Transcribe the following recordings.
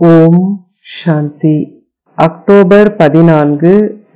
ஓம் சாந்தி. October 14,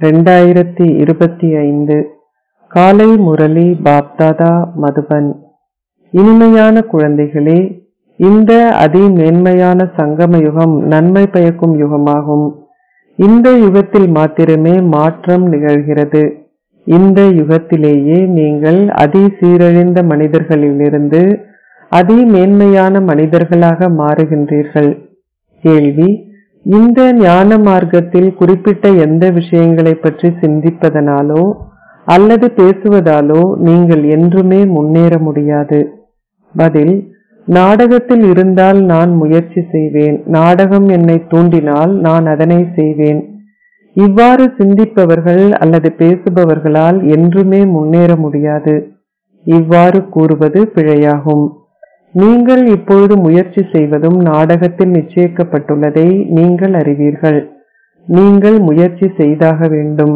2025. காலை முரளி பாப்தாதா மதுபன். இனிமையான குழந்தைகளே, இந்த அதிமேன்மையான சங்கம யுகம் நன்மை பயக்கும் யுகமாகும். இந்த யுகத்தில் மாத்திரமே மாற்றம் நிகழ்கிறது. இந்த யுகத்திலேயே நீங்கள் சீரழிந்த மனிதர்களிலிருந்து அதிமேன்மையான மனிதர்களாக மாறுகின்றீர்கள். கேள்வி: இந்த ஞான மார்க்கத்தில் குறிப்பிட்ட எந்த விஷயங்களை பற்றி சிந்திப்பதனாலோ அல்லது பேசுவதாலோ நீங்கள் என்றுமே முன்னேற முடியாது. பதில்: நாடகத்தில் இருந்தால் நான் முயற்சி செய்வேன், நாடகம் என்னை தூண்டினால் நான் அதனை செய்வேன். இவ்வாறு சிந்திப்பவர்கள் அல்லது பேசுபவர்களால் என்றுமே முன்னேற முடியாது. இவ்வாறு கூறுவது பிழையாகும். நீங்கள் இப்பொழுது முயற்சி செய்வதும் நாடகத்தில் நிச்சயிக்கப்பட்டுள்ளதை நீங்கள் அறிவீர்கள். நீங்கள் முயற்சி செய்தாக வேண்டும்.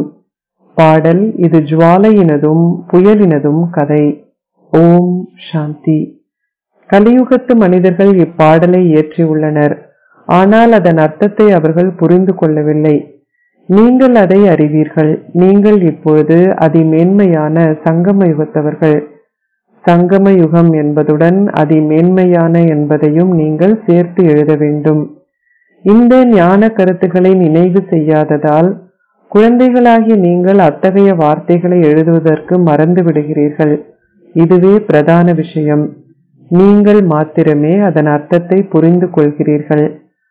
பாடல்: இது ஜுவாலையினதும் புயலினதும் கதை. ஓம் சாந்தி. கலியுகத்து மனிதர்கள் இப்பாடலை இயற்றியுள்ளனர். ஆனால் அதன் அர்த்தத்தை அவர்கள் புரிந்து கொள்ளவில்லை. நீங்கள் அதை அறிவீர்கள். நீங்கள் இப்பொழுது அதிமேன்மையான சங்கம யுகத்தவர்கள். சங்கம யுகம் என்பதுடன் அதிமேன்மையான என்பதையும் நீங்கள் சேர்த்து எழுத வேண்டும். இந்த ஞான கருத்துக்களை நினைவு செய்யாததால் குழந்தைகளாகிய நீங்கள் அத்தகைய வார்த்தைகளை எழுதுவதற்கு மறந்து விடுகிறீர்கள். இதுவே பிரதான விஷயம். நீங்கள் மாத்திரமே அதன் அர்த்தத்தை புரிந்து கொள்கிறீர்கள்.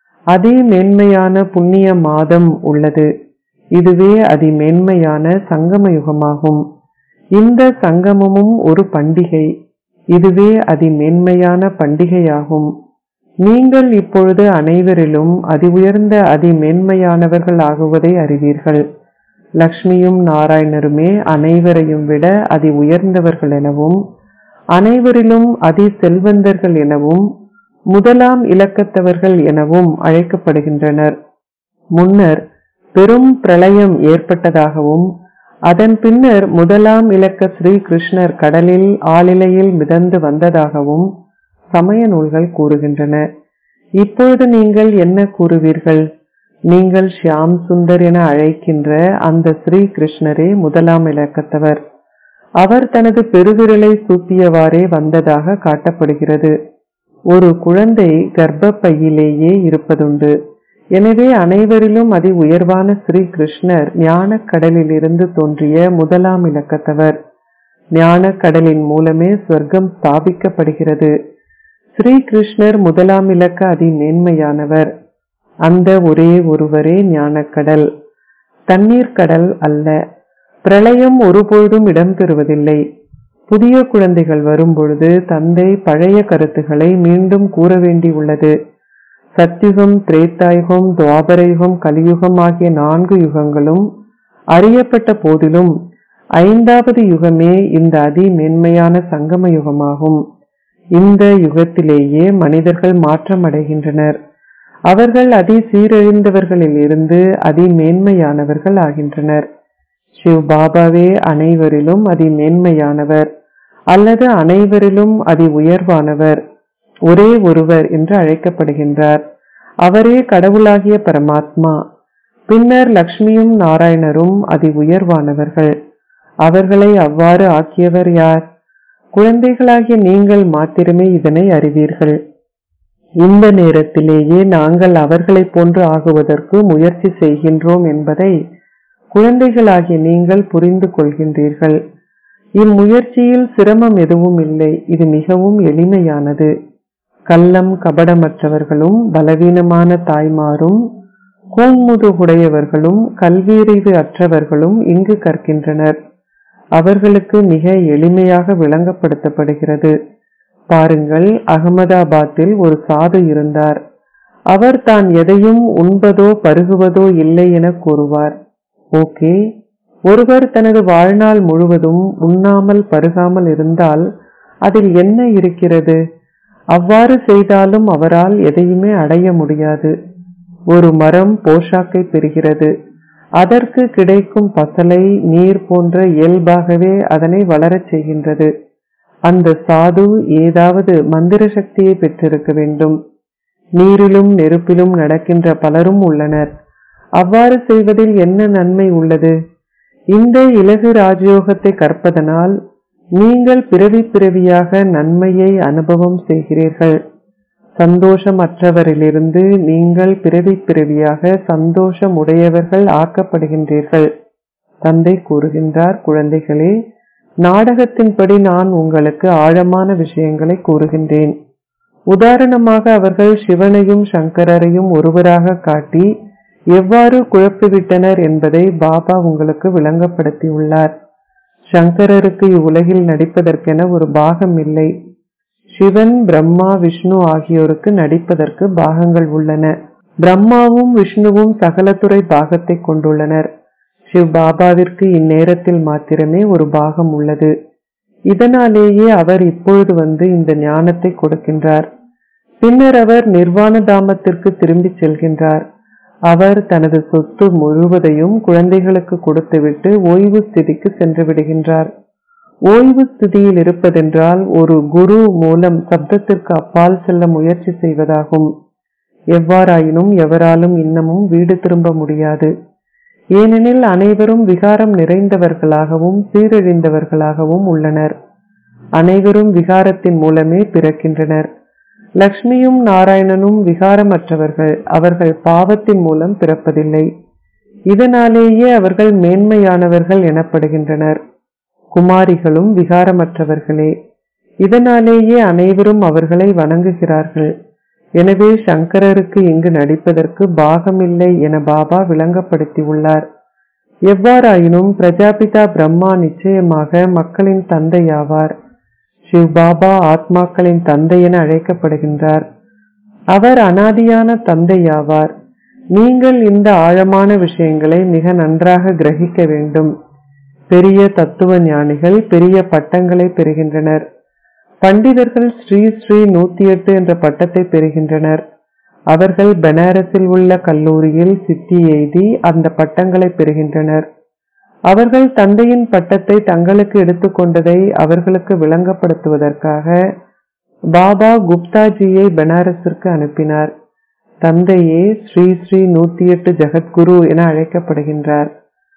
அதிமேன்மையான புண்ணிய மாதம் உள்ளது. இதுவே அதிமேன்மையான சங்கம யுகமாகும். இந்த சங்கமமும் ஒரு பண்டிகை. இதுவே அதிமேன்மையான பண்டிகையாகும். நீங்கள் இப்பொழுது அனைவரிலும் உயர்ந்த அதிமேன்மையானவர்கள் ஆகுவதை அறிவீர்கள். லக்ஷ்மியும் நாராயணருமே அனைவரையும் விட உயர்ந்தவர்கள் எனவும் அனைவரிலும் செல்வந்தர்கள் எனவும் முதலாம் இலக்கத்தவர்கள் எனவும் அழைக்கப்படுகின்றனர். முன்னர் பெரும் பிரளயம் ஏற்பட்டதாகவும் அதன் பின்னர் முதலாம் இலக்க ஸ்ரீ கிருஷ்ணர் கடலில் ஆளிலையில் மிதந்து வந்ததாகவும் சமய நூல்கள் கூறுகின்றன. இப்பொழுது நீங்கள் என்ன கூறுவீர்கள்? நீங்கள் ஷியாம் சுந்தர் என அழைக்கின்ற அந்த ஸ்ரீ கிருஷ்ணரே முதலாம் இலக்கத்தவர். அவர் தனது பெருவிரலை சூப்பியவாறே வந்ததாக காட்டப்படுகிறது. ஒரு குழந்தை கர்ப்பப்பையிலேயே இருப்பதுண்டு. எனவே அனைவரிலும் உயர்வான ஸ்ரீ கிருஷ்ணர் ஞான கடலிலிருந்து தோன்றிய முதலாம் இலக்கத்தவர். ஞான கடலின் மூலமே சொர்க்கம் ஸ்தாபிக்கப்படுகிறது. ஸ்ரீ கிருஷ்ணர் முதலாம் இலக்க அதிமேன்மையானவர். அந்த ஒரே ஒருவரே ஞானக்கடல், தண்ணீர் கடல் அல்ல. பிரளயம் ஒருபொழுதும் இடம்பெறுவதில்லை. புதிய குழந்தைகள் வரும்பொழுது தந்தை பழைய கருத்துக்களை மீண்டும் கூற வேண்டியுள்ளது. சத்யுகம், திரேதாயுகம், துவாபரயுகம், கலியுகம் ஆகிய 4 யுகங்களும் அறியப்பட்ட போதிலும் 5வது யுகமே இந்த அதிமேன்மையான சங்கம யுகமாகும். இந்த யுகத்திலேயே மனிதர்கள் மாற்றம் அடைகின்றனர். அவர்கள் சீரழிந்தவர்களில் இருந்து அதிமேன்மையானவர்கள் ஆகின்றனர். சிவ் பாபாவே அனைவரிலும் அதிமேன்மையானவர் அல்லது அனைவரிலும் உயர்வானவர், ஒரே ஒருவர் என்று அழைக்கப்படுகின்றார். அவரே கடவுளாகிய பரமாத்மா. பின்னர் லக்ஷ்மியும் நாராயணரும் உயர்வானவர்கள். அவர்களை அவ்வாறு ஆக்கியவர் யார்? குழந்தைகளாகிய நீங்கள் மாத்திரமே இதனை அறிவீர்கள். இந்த நேரத்திலேயே நாங்கள் அவர்களை போன்று ஆகுவதற்கு முயற்சி செய்கின்றோம் என்பதை குழந்தைகளாகிய நீங்கள் புரிந்து கொள்கின்றீர்கள். இம்முயற்சியில் சிரமம் எதுவும் இல்லை. இது மிகவும் எளிமையானது. கள்ளம் கபடமற்றவர்களும் பலவீனமான தாய்மாரும் கூன்முதுகுடையவர்களும் கல்வியறிவு அற்றவர்களும் இங்கு கற்கின்றனர். அவர்களுக்கு மிக எளிமையாக விளங்கப்படுத்தப்படுகிறது. பாருங்கள், அகமதாபாத்தில் ஒரு சாது இருந்தார். அவர் தான் எதையும் உண்பதோ பருகுவதோ இல்லை என கூறுவார். ஓகே, ஒருவர் தனது வாழ்நாள் முழுவதும் உண்ணாமல் பருகாமல் இருந்தால் அதில் என்ன இருக்கிறது? அவ்வாறு செய்தாலும் அவரால் எதையுமே அடைய முடியாது. ஒரு மரம் போஷாக்கை பெறுகிறது. அதற்கு கிடைக்கும் பசலை நீர் போன்ற இயல்பாகவே அதனை வளரச் செய்கின்றது. அந்த சாது ஏதாவது மந்திர சக்தியை பெற்றிருக்க வேண்டும். நீரிலும் நெருப்பிலும் நடக்கின்ற பலரும் உள்ளனர். அவ்வாறு செய்வதில் என்ன நன்மை உள்ளது? இந்த இலகு ராஜயோகத்தை கற்பதனால் நீங்கள் பிறவி பிறவியாக நன்மையை அனுபவம் செய்கிறீர்கள். சந்தோஷமற்றவரிலிருந்து நீங்கள் பிறவி பிறவியாக சந்தோஷம் உடையவர்கள் ஆக்கப்படுகின்றீர்கள். தந்தை கூறுகின்றார், குழந்தைகளே, நாடகத்தின்படி நான் உங்களுக்கு ஆழமான விஷயங்களை கூறுகின்றேன். உதாரணமாக அவர்கள் சிவனையும் சங்கரரையும் ஒருவராக காட்டி எவ்வாறு குழப்பிவிட்டனர் என்பதை பாபா உங்களுக்கு விளங்கப்படுத்தியுள்ளார். சங்கரருக்கு இவ்வுலகில் நடிப்பதற்கென ஒரு பாகம் இல்லை. சிவன், பிரம்மா, விஷ்ணு ஆகியோருக்கு நடிப்பதற்கு பாகங்கள் உள்ளன. பிரம்மாவும் விஷ்ணுவும் சகலத்துறை பாகத்தை கொண்டுள்ளனர். சிவ் பாபாவிற்கு இந்நேரத்தில் மாத்திரமே ஒரு பாகம் உள்ளது. இதனாலேயே அவர் இப்பொழுது வந்து இந்த ஞானத்தை கொடுக்கின்றார். பின்னர் அவர் நிர்வாண தாமத்திற்கு திரும்பி செல்கின்றார். அவர் தனது சொத்து முழுவதையும் குழந்தைகளுக்கு கொடுத்துவிட்டு ஓய்வு ஸ்திதிக்கு சென்று விடுகின்றார். ஓய்வு ஸ்திதியில் இருப்பதென்றால் ஒரு குரு மூலம் சப்தத்திற்கு அப்பால் செல்ல முயற்சி செய்வதாகும். எவ்வாறாயினும் எவராலும் இன்னமும் வீடு திரும்ப முடியாது. ஏனெனில் அனைவரும் விகாரம் நிறைந்தவர்களாகவும் சீரழிந்தவர்களாகவும் உள்ளனர். அனைவரும் விகாரத்தின் மூலமே பிறக்கின்றனர். லக்ஷ்மியும் நாராயணனும் விகாரமற்றவர்கள். அவர்கள் பாவத்தின் மூலம் பிறப்பதில்லை. இதனாலேயே அவர்கள் மேன்மையானவர்கள் எனப்படுகின்றனர். குமாரிகளும் விகாரமற்றவர்களே. இதனாலேயே அனைவரும் அவர்களை வணங்குகிறார்கள். எனவே சங்கரருக்கு இங்கு நடிப்பதற்கு பாகமில்லை என பாபா விளங்கப்படுத்தியுள்ளார். எவ்வாறாயினும் பிரஜாபிதா பிரம்மா நிச்சயமாக மக்களின் தந்தையாவார். சிவ் பாபா ஆத்மாக்களின் தந்தை என அழைக்கப்படுகின்றார். அவர் அனாதியான தந்தையாவார். நீங்கள் இந்த ஆழமான விஷயங்களை மிக நன்றாக கிரகிக்க வேண்டும். பெரிய தத்துவ ஞானிகள் பெரிய பட்டங்களை பெறுகின்றனர். பண்டிதர்கள் ஸ்ரீ ஸ்ரீ 108 என்ற பட்டத்தை பெறுகின்றனர். அவர்கள் பனாரஸில் உள்ள கல்லூரியில் சித்தி எய்தி அந்த பட்டங்களை பெறுகின்றனர். அவர்கள் தந்தையின் பட்டத்தை தங்களுக்கு எடுத்துக்கொண்டதை அவர்களுக்கு விளங்கப்படுத்துவதற்காக பாபா குப்தாஜியை பனாரஸிற்கு அனுப்பினார். தந்தையே ஸ்ரீ ஸ்ரீ 108 ஜெகத்குரு என அழைக்கப்படுகின்றார்.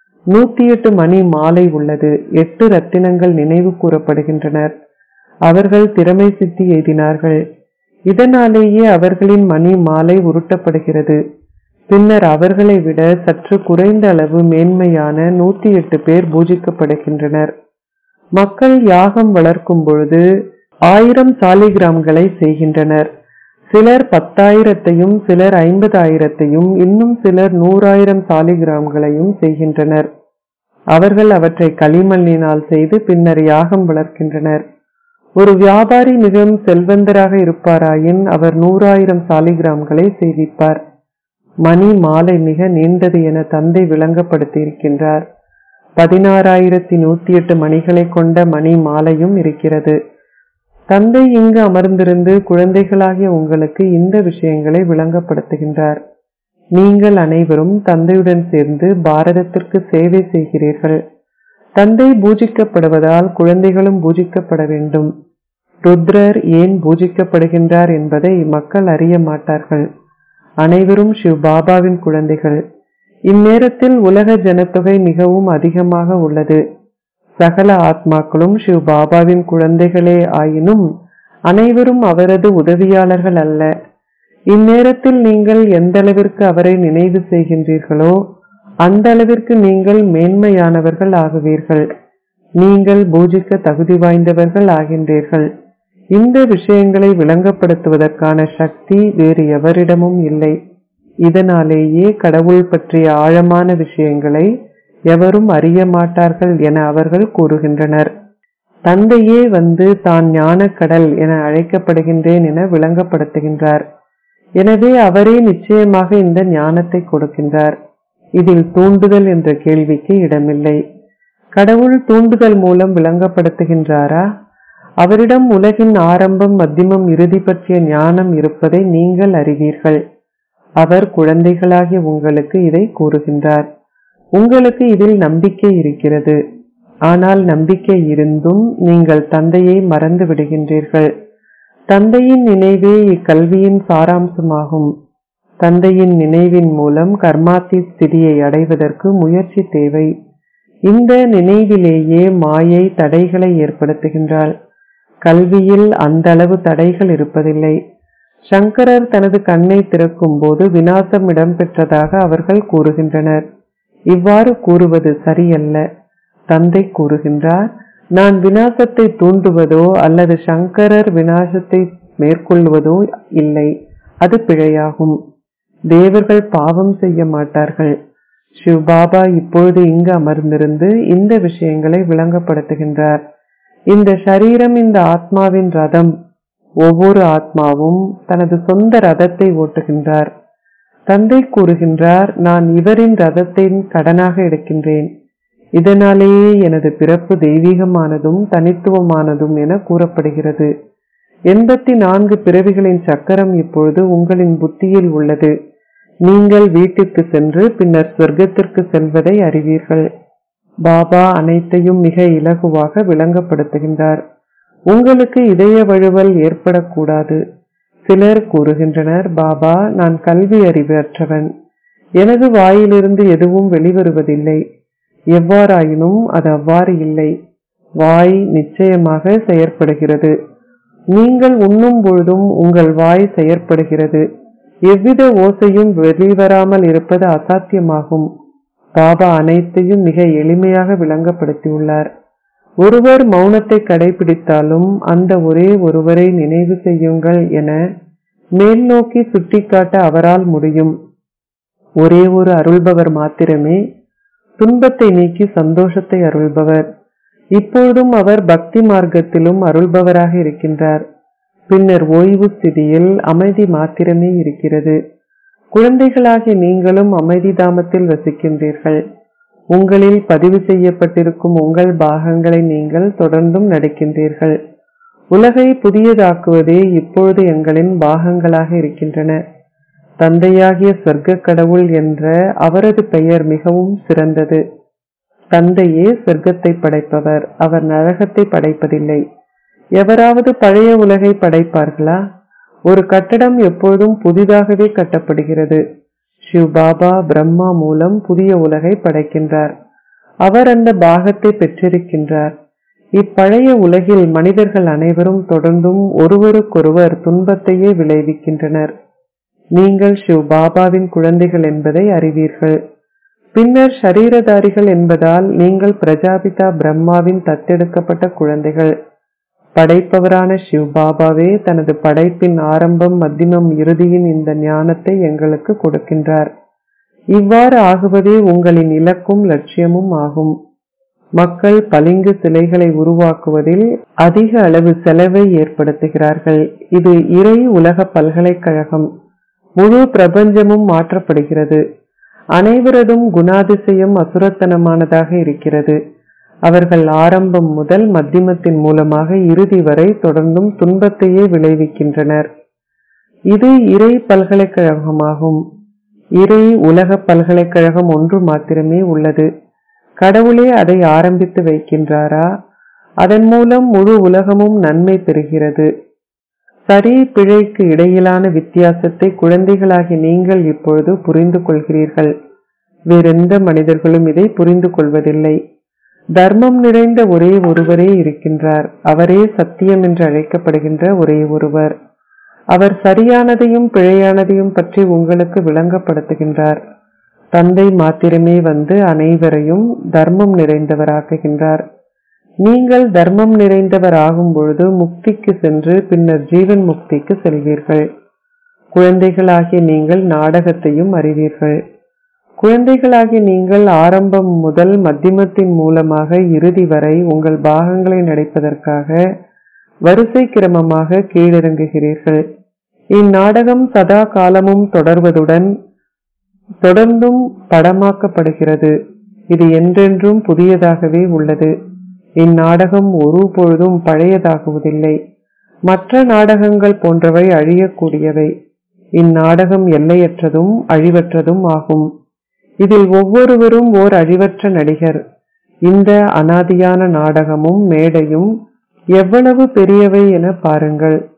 108 மணி மாலை உள்ளது. 8 ரத்தினங்கள் நினைவு கூறப்படுகின்றனர். அவர்கள் திறமை சித்தி எய்தினார்கள். இதனாலேயே அவர்களின் மணி மாலை உருட்டப்படுகிறது. பின்னர் அவர்களை விட சற்று குறைந்த அளவு மேன்மையான 108 பேர் பூஜிக்கப்படுகின்றனர். மக்கள் யாகம் வளர்க்கும் பொழுது 1000 சாலிகிராம்களை செய்கின்றனர். சிலர் 10,000ஐயும், சிலர் 50,000ஐயும், இன்னும் சிலர் 100,000 சாலிகிராம்களையும் செய்கின்றனர். அவர்கள் அவற்றை களிமண்ணினால் செய்து பின்னர் யாகம் வளர்க்கின்றனர். ஒரு வியாபாரி மிகவும் செல்வந்தராக இருப்பாராயின் அவர் 100,000 சாலிகிராம்களை செய்விப்பார். மணி மாலை மிக நீண்டது என தந்தை விளங்கப்படுத்தியிருக்கின்றார். 16,108 மணிகளை கொண்ட மணி மாலையும் இருக்கிறது. தந்தை இங்கு அமர்ந்திருந்து குழந்தைகளாகிய உங்களுக்கு இந்த விஷயங்களை விளங்கப்படுத்துகின்றார். நீங்கள் அனைவரும் தந்தையுடன் சேர்ந்து பாரதத்திற்கு சேவை செய்கிறீர்கள். தந்தை பூஜிக்கப்படுவதால் குழந்தைகளும் பூஜிக்கப்பட வேண்டும். ருத்ரர் ஏன் பூஜிக்கப்படுகின்றார் என்பதை மக்கள் அறிய மாட்டார்கள். அனைவரும் சிவ் பாபாவின் குழந்தைகள். இந்நேரத்தில் உலக ஜனத்தொகை மிகவும் அதிகமாக உள்ளது. சகல ஆத்மாக்களும் சிவ் பாபாவின் குழந்தைகளே ஆயினும் அனைவரும் அவரது உதவியாளர்கள் அல்ல. இந்நேரத்தில் நீங்கள் எந்த அளவிற்கு அவரை நினைவு செய்கின்றீர்களோ அந்த அளவிற்கு நீங்கள் மேன்மையானவர்கள் ஆகுவீர்கள். நீங்கள் பூஜிக்க தகுதி வாய்ந்தவர்கள் ஆகின்றீர்கள். இந்த விஷயங்களை விளங்கப்படுத்துவதற்கான சக்தி வேறு எவரிடமும் இல்லை. இதனாலேயே கடவுள் பற்றிய ஆழமான விஷயங்களை எவரும் அறிய மாட்டார்கள் என அவர்கள் கூறுகின்றனர். தந்தையே வந்து தான் ஞானக்கடல் என அழைக்கப்படுகின்றேன் என விளங்கப்படுத்துகின்றார். எனவே அவரே நிச்சயமாக இந்த ஞானத்தை கொடுக்கின்றார். இதில் தூண்டுதல் என்ற கேள்விக்கு இடமில்லை. கடவுள் தூண்டுதல் மூலம் விளங்கப்படுத்துகின்றாரா? அவரிடம் உலகின் ஆரம்பம், மத்தியமம், இறுதி பற்றிய ஞானம் இருப்பதை நீங்கள் அறிவீர்கள். அவர் குழந்தைகளாகிய உங்களுக்கு இதை கூறுகின்றார். உங்களுக்கு இதில் நம்பிக்கை இருக்கிறது. ஆனால் நம்பிக்கை இருந்தும் நீங்கள் தந்தையை மறந்து விடுகின்றீர்கள். தந்தையின் நினைவே இக்கல்வியின் சாராம்சமாகும். தந்தையின் நினைவின் மூலம் கர்மாத்தி ஸ்திதியை அடைவதற்கு முயற்சி தேவை. இந்த நினைவிலேயே மாயை தடைகளை ஏற்படுத்துகின்றாள். கல்வியில் அந்த அளவு தடைகள் இருப்பதில்லை. சங்கரர் தனது கண்ணை திறக்கும் போது விநாசம் இடம்பெற்றதாக அவர்கள் கூறுகின்றனர். இவ்வாறு கூறுவது சரியல்ல. தந்தை கூறுகின்றார், நான் விநாசத்தை தூண்டுவதோ அல்லது சங்கரர் விநாசத்தை மேற்கொள்வதோ இல்லை, அது பிழையாகும். தேவர்கள் பாவம் செய்ய மாட்டார்கள். சிவபாபா இப்பொழுது இங்கு அமர்ந்திருந்து இந்த விஷயங்களை விளங்கப்படுத்துகின்றார். இந்த சரீரம் இந்த ஆத்மாவின் ரதம். ஒவ்வொரு ஆத்மாவும் தனது சொந்த ரதத்தை ஓட்டுகின்றார். தந்தை கூறுகின்றார், நான் இவரின் ரதத்தின் கடனாக எடுக்கின்றேன். இதனாலேயே எனது பிறப்பு தெய்வீகமானதும் தனித்துவமானதும் என கூறப்படுகிறது. 84 பிறவிகளின் சக்கரம் இப்பொழுது உங்களின் புத்தியில் உள்ளது. நீங்கள் வீட்டிற்கு சென்று பின்னர் சொர்க்கத்திற்கு செல்வதை அறிவீர்கள். பாபா அனைத்தையும் மிக இலகுவாக விளங்கப்படுத்துகின்றார். உங்களுக்கு இதய வழுவல் ஏற்படக்கூடாது. சிலர் கூறுகின்றனர், பாபா, நான் கல்வி அறிவு அற்றவன், எனது வாயிலிருந்து எதுவும் வெளிவருவதில்லை. எவ்வாறாயினும் அது அவ்வாறு இல்லை. வாய் நிச்சயமாக செயற்படுகிறது. நீங்கள் உண்ணும் பொழுதும் உங்கள் வாய் செயற்படுகிறது. எவ்வித ஓசையும் வெளிவராமல் இருப்பது அசாத்தியமாகும். பாபா அனைத்தையும் மிக எளிமையாக விளங்கப்படுத்தியுள்ளார். ஒருவர் மௌனத்தை கடைபிடித்தாலும் அந்த ஒரே ஒருவரை நினைவு செய்யுங்கள் என மேல் நோக்கி சுட்டிக்காட்ட அவரால் முடியும். ஒரே ஒரு அருள்பவர் மாத்திரமே துன்பத்தை நீக்கி சந்தோஷத்தை அருள்பவர். இப்பொழுதும் அவர் பக்தி மார்க்கத்திலும் அருள்பவராக இருக்கின்றார். பின்னர் ஓய்வு ஸ்திதியில் அமைதி மாத்திரமே இருக்கிறது. குழந்தைகளாகிய நீங்களும் அமைதி தாமத்தில் வசிக்கின்றீர்கள். உங்களில் பதிவு செய்யப்பட்டிருக்கும் உங்கள் பாகங்களை நீங்கள் தொடர்ந்தும் நடிக்கின்றீர்கள். உலகை புதியதாக்குவதே இப்பொழுது எங்களின் பாகங்களாக இருக்கின்றன. தந்தையாகிய சொர்க்க கடவுள் என்ற அவரது பெயர் மிகவும் சிறந்தது. தந்தையே சொர்க்கத்தை படைப்பவர், அவர் நரகத்தை படைப்பதில்லை. எவராவது பழைய உலகை படைப்பார்களா? ஒரு கட்டடம் எப்பொழுதும் புதிதாகவே கட்டப்படுகிறது. சிவ் பாபா பிரம்மா மூலம் புதிய உலகை படைக்கின்றார். அவர் அந்த பாகத்தை பெற்றிருக்கின்றார். இப்பழைய உலகில் மனிதர்கள் அனைவரும் தொடர்ந்தும் ஒருவருக்கொருவர் துன்பத்தையே விளைவிக்கின்றனர். நீங்கள் சிவ் பாபாவின் குழந்தைகள் என்பதை அறிவீர்கள். பின்னர் ஷரீரதாரிகள் என்பதால் நீங்கள் பிரஜாபிதா பிரம்மாவின் தத்தெடுக்கப்பட்ட குழந்தைகள். படைப்பவரான சிவ் பாபாவே தனது படைப்பின் ஆரம்பம், மத்தியமம், இறுதியின் இந்த ஞானத்தை எங்களுக்கு கொடுக்கின்றார். இவ்வாறு ஆகுவதே உங்களின் இலக்கும் லட்சியமும் ஆகும். மக்கள் பளிங்கு சிலைகளை உருவாக்குவதில் அதிக அளவு செலவை ஏற்படுத்துகிறார்கள். இது இறை உலக பல்கலைக்கழகம். முழு பிரபஞ்சமும் மாற்றப்படுகிறது. அனைவரதும் குணாதிசயம் அசுரத்தனமானதாக இருக்கிறது. அவர்கள் ஆரம்பம் முதல் மத்தியமத்தின் மூலமாக இறுதி வரை தொடர்ந்தும் துன்பத்தையே விளைவிக்கின்றனர். இது இறை பல்கலைக்கழகமாகும். இறை உலக பல்கலைக்கழகம் ஒன்று மாத்திரமே உள்ளது. கடவுளே அதை ஆரம்பித்து வைக்கின்றாரா? அதன் மூலம் முழு உலகமும் நன்மை பெறுகிறது. சரி பிழைக்கு இடையிலான வித்தியாசத்தை குழந்தைகளாகி நீங்கள் இப்பொழுது புரிந்து கொள்கிறீர்கள். வேறெந்த மனிதர்களும் இதை புரிந்து கொள்வதில்லை. தர்மம் நிறைந்த ஒரே ஒருவரே இருக்கின்றார். அவரே சத்தியம் என்று அழைக்கப்படுகின்ற ஒரே ஒருவர். அவர் சரியானதையும் பிழையானதையும் பற்றி உங்களுக்கு விளங்கப்படுத்துகின்றார். தந்தை மாத்திரமே வந்து அனைவரையும் தர்மம் நிறைந்தவராக்குகின்றார். நீங்கள் தர்மம் நிறைந்தவர் ஆகும் பொழுது முக்திக்கு சென்று பின்னர் ஜீவன் முக்திக்கு செல்வீர்கள். குழந்தைகளாகிய நீங்கள் நாடகத்தையும் அறிவீர்கள். குழந்தைகளாகிய நீங்கள் ஆரம்பம் முதல் மத்தியமத்தின் மூலமாக இறுதி வரை உங்கள் பாகங்களை நடிப்பதற்காக வரிசை கிரமமாக கீழிறங்குகிறீர்கள். இந்நாடகம் சதா காலமும் தொடர்வதுடன் தொடர்ந்தும் படமாக்கப்படுகிறது. இது என்றென்றும் புதியதாகவே உள்ளது. இந்நாடகம் ஒரு பொழுதும் பழையதாகுவதில்லை. மற்ற நாடகங்கள் போன்றவை அழியக்கூடியவை. இந்நாடகம் எல்லையற்றதும் அழிவற்றதும் ஆகும். இதில் ஒவ்வொருவரும் ஓர் அழிவற்ற நடிகர். இந்த அனாதியான நாடகமும் மேடையும் எவ்வளவு பெரியவை என பாருங்கள்.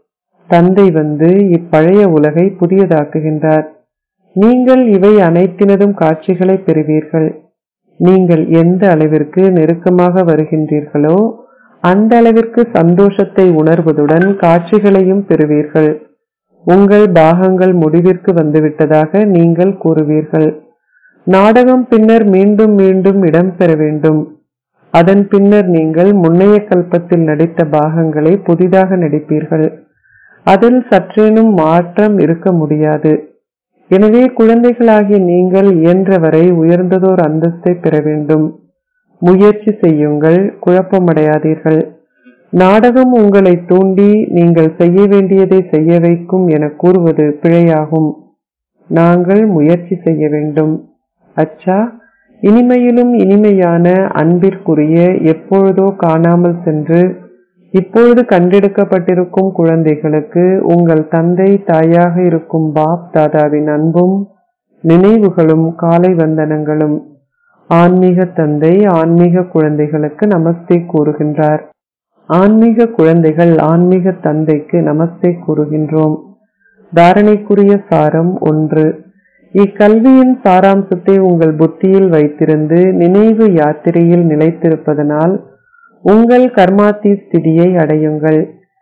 தந்தை வந்து இப்பழைய உலகை புதியதாக்குகின்றார். நீங்கள் இவை அனைத்தினதும் காட்சிகளை பெறுவீர்கள். நீங்கள் எந்த அளவிற்கு நெருக்கமாக வருகின்றீர்களோ அந்த அளவிற்கு சந்தோஷத்தை உணர்வதுடன் காட்சிகளையும் பெறுவீர்கள். உங்கள் பாகங்கள் முடிவிற்கு வந்துவிட்டதாக நீங்கள் கூறுவீர்கள். நாடகம் பின்னர் மீண்டும் மீண்டும் இடம்பெற வேண்டும். அதன் பின்னர் நீங்கள் முன்னைய கல்பத்தில் நடித்த பாகங்களை புதிதாக நடிப்பீர்கள். அதில் சற்றேனும் மாற்றம் இருக்க முடியாது. எனவே குழந்தைகளாகிய நீங்கள் இயன்றவரை உயர்ந்ததோர் அந்தஸ்தை பெற வேண்டும். முயற்சி செய்யுங்கள், குழப்பமடையாதீர்கள். நாடகம் உங்களை தூண்டி நீங்கள் செய்ய வேண்டியதை செய்ய வைக்கும் என கூறுவது பிழையாகும். நாங்கள் முயற்சி செய்ய வேண்டும். அச்சா, இனிமையிலும் இனிமையான அன்பிற்குரிய எப்பொழுதோ காணாமல் சென்று இப்பொழுது கண்டெடுக்கப்பட்டிருக்கும் குழந்தைகளுக்கு உங்கள் தந்தை தாயாக இருக்கும் பாப் தாதாவின் அன்பும் நினைவுகளும் காலை வந்தனங்களும். ஆன்மீக தந்தை ஆன்மீக குழந்தைகளுக்கு நமஸ்தே கூறுகின்றார். ஆன்மீக குழந்தைகள் ஆன்மீக தந்தைக்கு நமஸ்தே கூறுகின்றோம். தாரணைக்குரிய சாரம் 1. இக்கல்வியின் சாராம்சத்தை உங்கள் புத்தியில் வைத்திருந்து நினைவு யாத்திரையில் நிலைத்திருப்பதனால் உங்கள் கர்மாத்தி ஸ்திதியை அடையுங்கள்.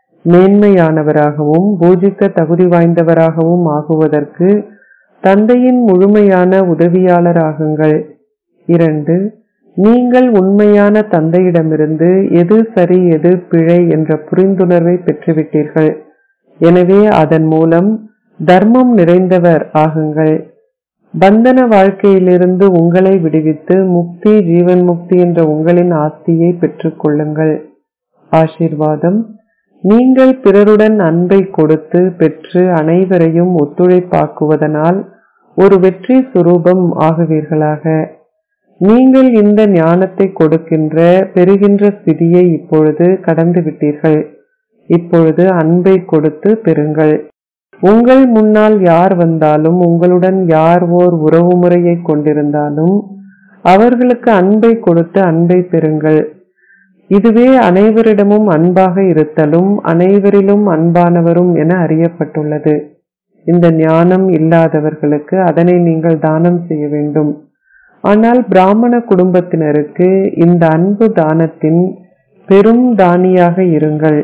மேன்மையானவராகவும் பூஜிக்க தகுதி வாய்ந்தவராகவும் ஆகுவதற்கு தந்தையின் முழுமையான உதவியாளர் ஆகுங்கள். 2. நீங்கள் உண்மையான தந்தையிடமிருந்து எது சரி எது பிழை என்ற புரிந்துணர்வை பெற்றுவிட்டீர்கள். எனவே அதன் மூலம் தர்மம் நிறைந்தவர் ஆகுங்கள். பந்தன வாழ்க்கையிலிருந்து உங்களை விடுவித்து முக்தி ஜீவன் முக்தி என்ற உங்களின் ஆஸ்தியை பெற்றுக் கொள்ளுங்கள். ஆசீர்வாதம். நீங்கள் பிறருடன் அன்பை கொடுத்து பெற்று அனைவரையும் ஒத்துழைப்பாக்குவதனால் ஒரு வெற்றி சுரூபம் ஆகுவீர்களாக. நீங்கள் இந்த ஞானத்தை கொடுக்கின்ற பெறுகின்ற ஸ்திதியை இப்பொழுது கடந்து விட்டீர்கள். இப்பொழுது அன்பை கொடுத்து பெறுங்கள். உங்கள் முன்னால் யார் வந்தாலும் உங்களுடன் யார் ஓர் உறவு முறையை கொண்டிருந்தாலும் அவர்களுக்கு அன்பை கொடுத்து அன்பை பெறுங்கள். இதுவே அனைவரிடமும் அன்பாக இருத்தலும் அனைவரிலும் அன்பானவரும் என அறியப்பட்டுள்ளது. இந்த ஞானம் இல்லாதவர்களுக்கு அதனை நீங்கள் தானம் செய்ய வேண்டும். ஆனால் பிராமண குடும்பத்தினருக்கு இந்த அன்பு தானத்தின் பெரும் தானியாக இருங்கள்.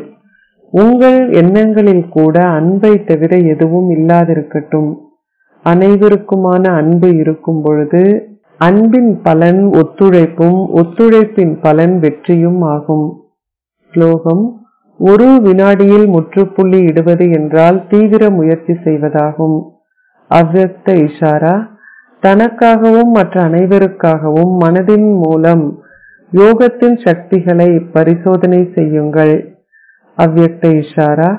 உங்கள் எண்ணங்களில் கூட அன்பை தவிர எதுவும் இல்லாதிருக்கட்டும். அனைவருக்குமான அன்பு இருக்கும் பொழுது அன்பின் பலன் ஒத்துழைப்பும் ஒத்துழைப்பின் பலன் வெற்றியும் ஆகும். ஸ்லோகம். ஒரு வினாடியில் முற்றுப்புள்ளி இடுவது என்றால் தீவிர முயற்சி செய்வதாகும். அவ்யக்த இஷாரா. தனக்காகவும் மற்ற அனைவருக்காகவும் மனதின் மூலம் யோகத்தின் சக்திகளை பரிசோதனை செய்யுங்கள். அவ்யக்த இஷாரா.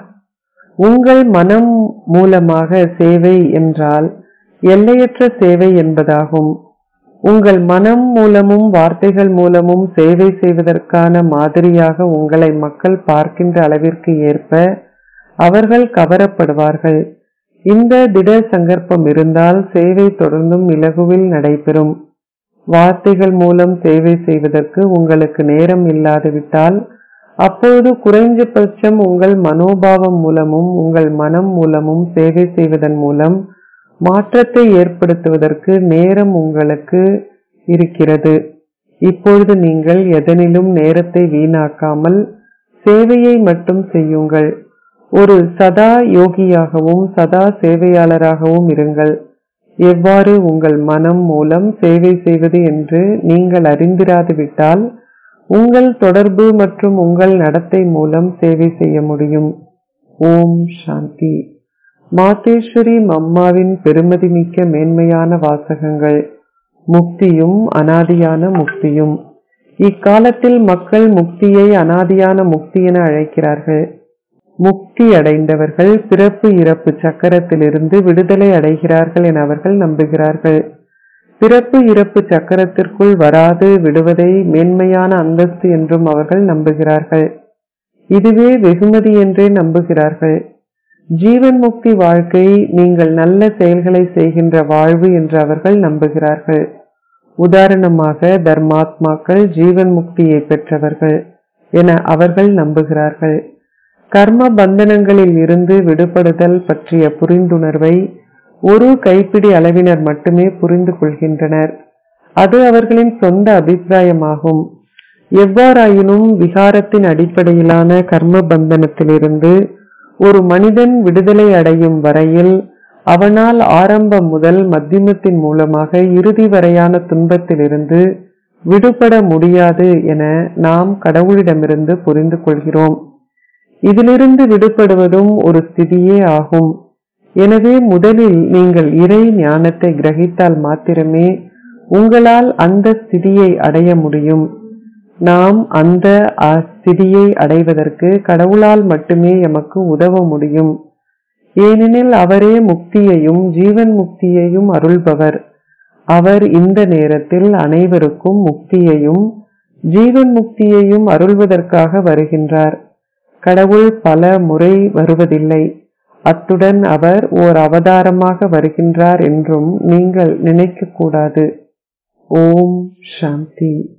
உங்கள் மனம் மூலமாக சேவை என்றால் எல்லையற்ற சேவை என்பதாகும். உங்கள் மனம் மூலமும் வார்த்தைகள் மூலமும் சேவை செய்வதற்கான மாதிரியாக உங்களை மக்கள் பார்க்கின்ற அளவிற்கு ஏற்ப அவர்கள் கவரப்படுவார்கள். இந்த திட சங்கற்பம் இருந்தால் சேவை தொடர்ந்தும் இலகுவில் நடைபெறும். வார்த்தைகள் மூலம் சேவை செய்வதற்கு உங்களுக்கு நேரம் இல்லாதுவிட்டால் அப்பொழுது குறைஞ்சபட்சம் உங்கள் மனோபாவம் மூலமும் உங்கள் மனம் மூலமும் சேவை செய்வதன் மூலம் மாற்றத்தை ஏற்படுத்துவதற்கு நேரம் உங்களுக்கு இருக்கிறது. இப்பொழுது நீங்கள் எதனிலும் நேரத்தை வீணாக்காமல் சேவையை மட்டும் செய்யுங்கள். ஒரு சதா யோகியாகவும் சதா சேவையாளராகவும் இருங்கள். எவ்வாறு உங்கள் மனம் மூலம் சேவை செய்வது என்று நீங்கள் அறிந்திராது விட்டால் உங்கள் தொடர்பு மற்றும் உங்கள் நடத்தை மூலம் சேவை செய்ய முடியும். ஓம் சாந்தி. மாதேஸ்வரி மம்மாவின் பெருமதிமிக்க மேன்மையான வாசகங்கள். முக்தியும் அனாதியான முக்தியும். இக்காலத்தில் மக்கள் முக்தியை அனாதியான முக்தி என அழைக்கிறார்கள். முக்தி அடைந்தவர்கள் பிறப்பு இறப்பு சக்கரத்திலிருந்து விடுதலை அடைகிறார்கள் என அவர்கள் நம்புகிறார்கள். பிறப்பு இறப்பு சக்கரத்திற்குள் வராது விடுவதை மேன்மையான அந்தஸ்து என்றும் அவர்கள் நம்புகிறார்கள். இதுவே வெகுமதி என்றே நம்புகிறார்கள். ஜீவன் முக்தி வாழ்க்கை நீங்கள் நல்ல செயல்களை செய்கின்ற வாழ்வு என்று அவர்கள் நம்புகிறார்கள். உதாரணமாக தர்மாத்மாக்கள் ஜீவன் முக்தியை பெற்றவர்கள் என அவர்கள் நம்புகிறார்கள். கர்ம பந்தனங்களில் இருந்து விடுபடுதல் பற்றிய புரிந்துணர்வை ஒரு கைப்பிடி அளவினர் மட்டுமே புரிந்து கொள்கின்றனர். அது அவர்களின் சொந்த அபிப்பிராயமாகும். எவ்வாறாயினும் விகாரத்தின் அடிப்படையிலான கர்ம பந்தனத்திலிருந்து ஒரு மனிதன் விடுதலை அடையும் வரையில் அவனால் ஆரம்பம் முதல் மத்தியமத்தின் மூலமாக இறுதி வரையான துன்பத்திலிருந்து விடுபட முடியாது என நாம் கடவுளிடமிருந்து புரிந்து கொள்கிறோம். இதிலிருந்து விடுபடுவதும் ஒரு ஸ்திதியே ஆகும். எனவே முதலில் நீங்கள் இறை ஞானத்தை கிரகித்தால் மாத்திரமே உங்களால் அந்த ஸ்திதியை அடைய முடியும். நாம் அந்த ஸ்திதியை அடைவதற்கு கடவுளால் மட்டுமே எமக்கு உதவ முடியும். ஏனெனில் அவரே முக்தியையும் ஜீவன் முக்தியையும் அருள்பவர். அவர் இந்த நேரத்தில் அனைவருக்கும் முக்தியையும் ஜீவன் முக்தியையும் அருள்வதற்காக வருகின்றார். கடவுள் பல முறை வருவதில்லை. அத்துடன் அவர் ஓர் அவதாரமாக வருகின்றார் என்றும் நீங்கள் நினைக்க கூடாது. ஓம் சாந்தி.